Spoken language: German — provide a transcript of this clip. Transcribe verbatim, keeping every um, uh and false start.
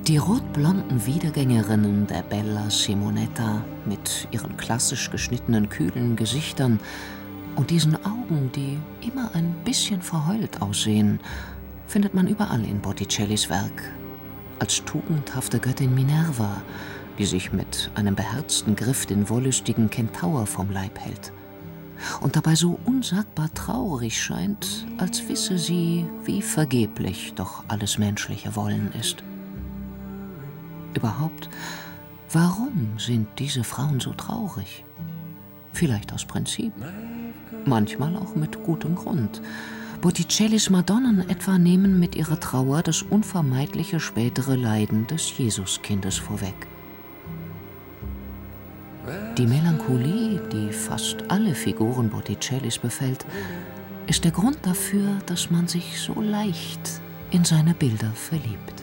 Die rotblonden Wiedergängerinnen der Bella Simonetta mit ihren klassisch geschnittenen, kühlen Gesichtern und diesen Augen, die immer ein bisschen verheult aussehen, findet man überall in Botticellis Werk. Als tugendhafte Göttin Minerva, die sich mit einem beherzten Griff den wollüstigen Kentaur vom Leib hält und dabei so unsagbar traurig scheint, als wisse sie, wie vergeblich doch alles menschliche Wollen ist. Überhaupt, warum sind diese Frauen so traurig? Vielleicht aus Prinzip, manchmal auch mit gutem Grund. Botticellis Madonnen etwa nehmen mit ihrer Trauer das unvermeidliche spätere Leiden des Jesuskindes vorweg. Die Melancholie, die fast alle Figuren Botticellis befällt, ist der Grund dafür, dass man sich so leicht in seine Bilder verliebt.